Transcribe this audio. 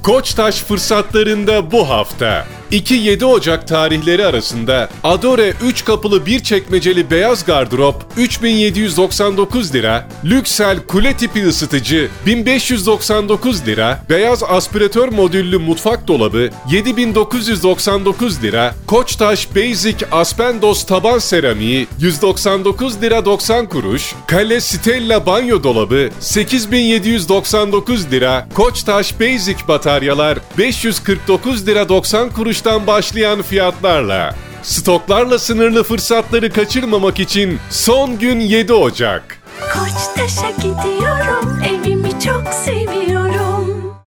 Koçtaş fırsatlarında bu hafta 2-7 Ocak tarihleri arasında Adore 3 kapılı bir çekmeceli beyaz gardırop 3.799 lira, Lüksel kule tipi ısıtıcı 1.599 lira, beyaz aspiratör modüllü mutfak dolabı 7.999 lira, Koçtaş Basic Aspendos taban seramiği 199 lira 90 kuruş, Kale Stella banyo dolabı 8.799 lira, Koçtaş Basic bataryalar 549 lira 90 kuruştan başlayan fiyatlarla. Stoklarla sınırlı fırsatları kaçırmamak için son gün 7 Ocak. Koçtaş'a gidiyorum, evimi çok seviyorum.